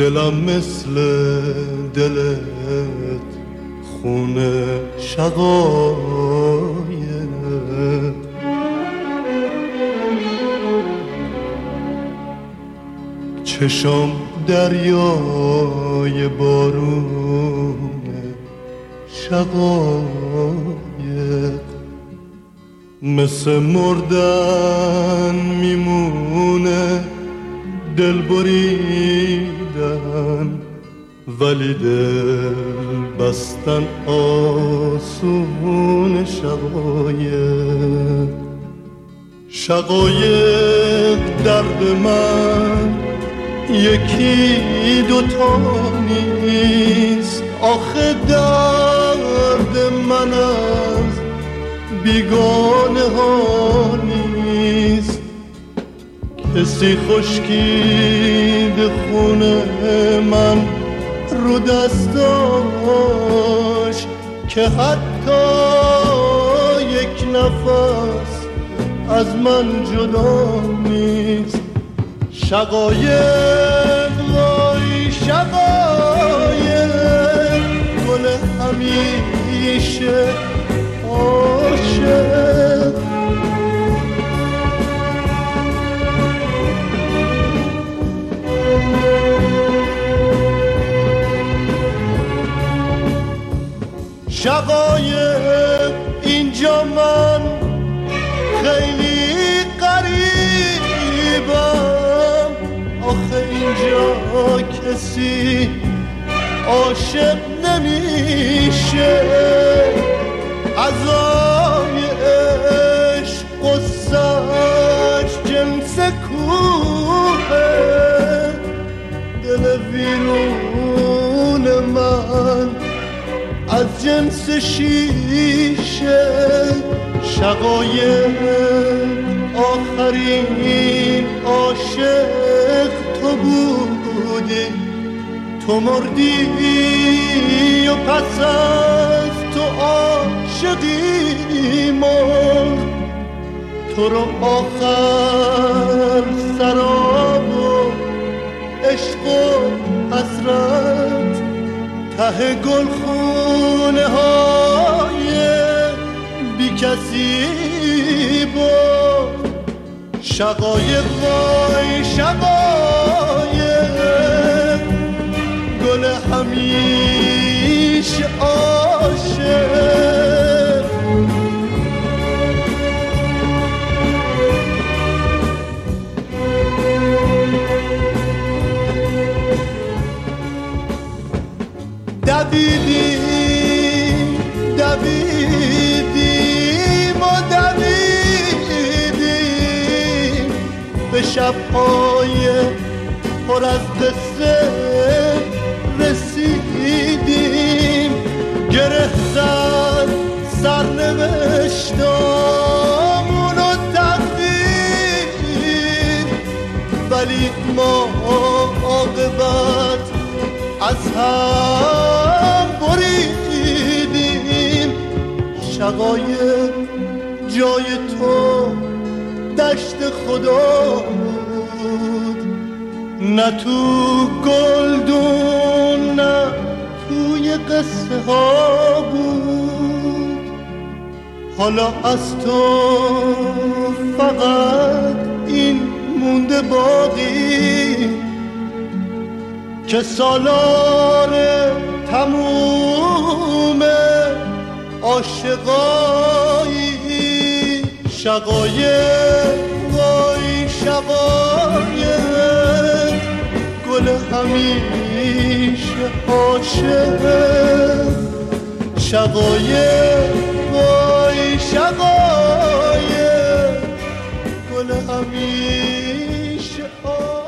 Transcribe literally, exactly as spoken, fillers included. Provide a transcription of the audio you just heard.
دلم مثل دلت خونه شقایق، چشم دریای بارون شقایق، مثل مردن میمونه دل بریدن، ولی دل بستن آسون شقایق. شقایق درد من یکی دوتا نیست، آخه درد من از بیگانه ها نیست. کسی خشکید خونه من رو دستاش که حتی یک نفس از من جدا نیست. شقایق وای شقایق، گل همیشه عاشق. شقایق اینجا من خیلی غریبم، آخه اینجا کسی عاشق نمیشه. عزای عشق قصه‌اش جنس کوه، دل ویرون من از جنس شیشه. شقایق آخرین عاشق تو بودی، تو مردی و پس از تو عاشقی مرد. تو رو آخر سراب و عشق و حسرت ته گلخونه های بی کسی بود. شقایق وای شقایق، گل همیشه عاشق. دویدیم دویدیم و دویدیم به شب‌های پر از قصه رسیدیم. گره زد سرنوشتامون و تقدیر، ولی ما عاقبت از هم بریدیم. شقایق جای تو دشت خدا بود، نه تو گلدون نه توی قصه ها بود. حالا از تو فقط این مونده باقی که سالار تموم عاشقایی. شقایق وای شقایق، گل همیشه عاشق. شقایق وای شقایق، گل همیشه عاشق.